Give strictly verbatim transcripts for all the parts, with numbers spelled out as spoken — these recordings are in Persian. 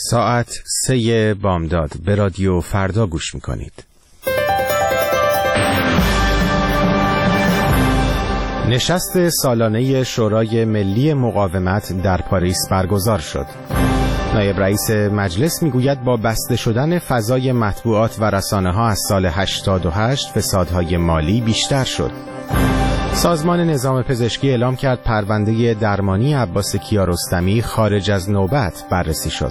ساعت سه بامداد به رادیو فردا گوش میکنید. نشست سالانه شورای ملی مقاومت در پاریس برگزار شد. نایب رئیس مجلس میگوید با بسته شدن فضای مطبوعات و رسانه ها از سال هشتاد و هشت فسادهای مالی بیشتر شد. سازمان نظام پزشکی اعلام کرد پرونده درمانی عباس کیارستمی خارج از نوبت بررسی شد.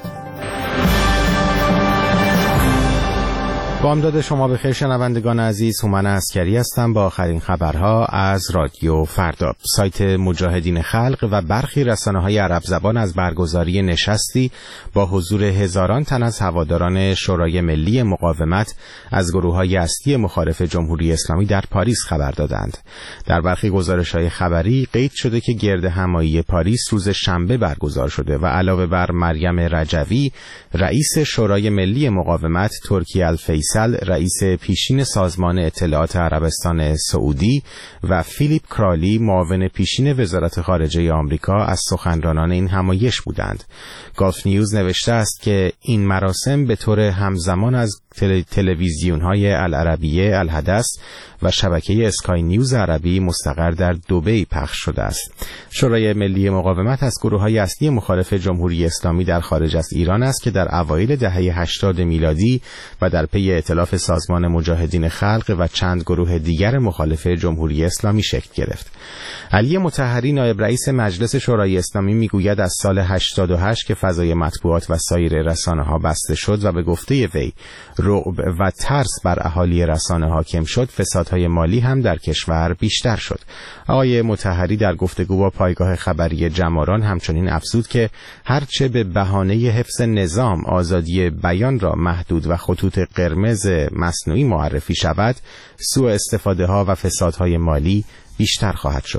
بامداد شما بخیر شنوندگان عزیز، هومن عسکری هستم با آخرین خبرها از رادیو فردا. سایت مجاهدین خلق و برخی رسانه‌های عرب زبان از برگزاری نشستی با حضور هزاران تن از هواداران شورای ملی مقاومت از گروه‌های اصلی مخالف جمهوری اسلامی در پاریس خبر دادند. در برخی گزارش‌های خبری قید شده که گرد همایی پاریس روز شنبه برگزار شده و علاوه بر مریم رجوی رئیس شورای ملی مقاومت، ترکی الفیصل رئیس پیشین سازمان اطلاعات عربستان سعودی و فیلیپ کرالی معاون پیشین وزارت خارجه آمریکا از سخنرانان این همایش بودند. گالف نیوز نوشته است که این مراسم به طور همزمان از تل... تلویزیون‌های العربیه الحدث و شبکه اسکای نیوز عربی مستقر در دبی پخش شده است. شورای ملی مقاومت از گروه‌های اصلی مخالف جمهوری اسلامی در خارج از ایران است که در اوایل دهه هشتاد میلادی و در پی ائتلاف سازمان مجاهدین خلق و چند گروه دیگر مخالف جمهوری اسلامی شکل گرفت. علی مطهری نایب رئیس مجلس شورای اسلامی میگوید از سال هشتاد و هشت که فضای مطبوعات و سایر رسانه‌ها بسته شد و به گفته وی رعب و ترس بر اهالی رسانه حاکم شد، فسادهای مالی هم در کشور بیشتر شد. آقای مطهری در گفتگو با پایگاه خبری جماران همچنین افزود که هرچه به بهانه حفظ نظام آزادی بیان را محدود و خطوط قرمز مصنوعی معرفی شود، سوء استفاده ها و فسادهای مالی بیشتر خواهد شد.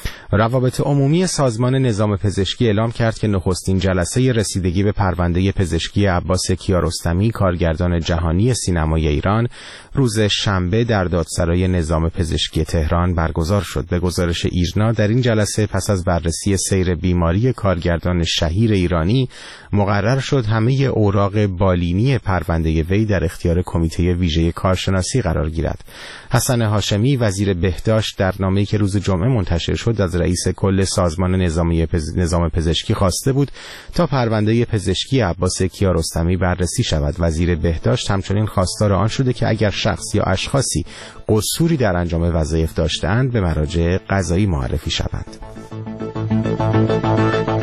روابط عمومی سازمان نظام پزشکی اعلام کرد که نخستین جلسه رسیدگی به پرونده پزشکی عباس کیارستمی کارگردان جهانی سینمای ایران روز شنبه در دادسرای نظام پزشکی تهران برگزار شد. به گزارش ایرنا در این جلسه پس از بررسی سیر بیماری کارگردان شهیر ایرانی مقرر شد همه اوراق بالینی پرونده وی در اختیار کمیته ویژه کارشناسی قرار گیرد. حسن هاشمی وزیر بهداشت در نامه‌ای که روز جمعه منتشر شد از رئیس کل سازمان نظامی پز... نظام پزشکی خواسته بود تا پرونده پزشکی عباس کیارستمی بررسی شود. وزیر بهداشت همچنین خواستار آن شده که اگر شخص یا اشخاصی قصوری در انجام وظایف داشتند به مراجع قضایی معرفی شوند.